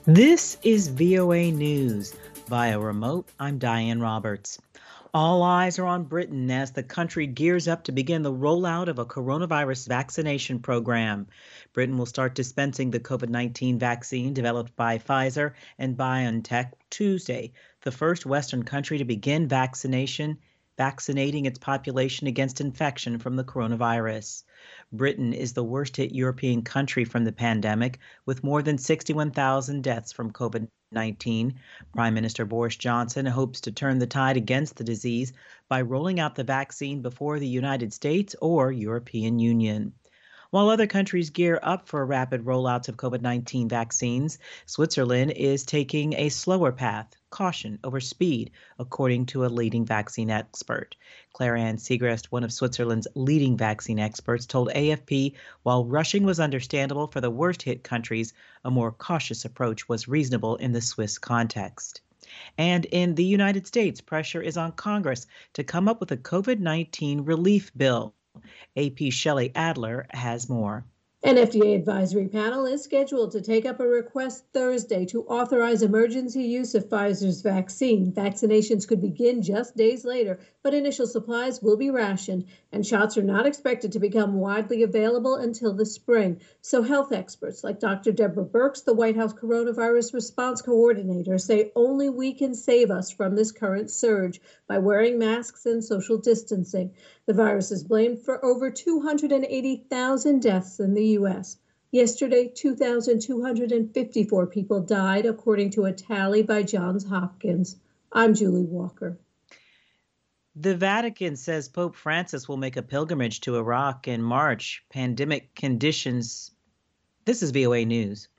This is VOA News. Via remote, I'm Diane Roberts. All eyes are on Britain as the country gears up to begin the rollout of a coronavirus vaccination program. Britain will start dispensing the COVID-19 vaccine developed by Pfizer and BioNTech Tuesday, the first Western country to begin vaccinating its population against infection from the coronavirus. Britain is the worst hit European country from the pandemic, with more than 61,000 deaths from COVID 19. Prime Minister Boris Johnson hopes to turn the tide against the disease by rolling out the vaccine before the United States or European Union. While other countries gear up for rapid rollouts of COVID-19 vaccines, Switzerland is taking a slower path, caution over speed, according to a leading vaccine expert. Claire-Anne Siegrist, one of Switzerland's leading vaccine experts, told AFP while rushing was understandable for the worst-hit countries, a more cautious approach was reasonable in the Swiss context. And in the United States, pressure is on Congress to come up with a COVID-19 relief bill. AP Shelley Adler has more. An FDA advisory panel is scheduled to take up a request Thursday to authorize emergency use of Pfizer's vaccine. Vaccinations could begin just days later, but initial supplies will be rationed, and shots are not expected to become widely available until the spring. So health experts like Dr. Deborah Birx, the White House coronavirus response coordinator, say only we can save us from this current surge by wearing masks and social distancing. The virus is blamed for over 280,000 deaths in the U.S. Yesterday, 2,254 people died, according to a tally by Johns Hopkins. I'm Julie Walker. The Vatican says Pope Francis will make a pilgrimage to Iraq in March. Pandemic conditions. This is VOA News.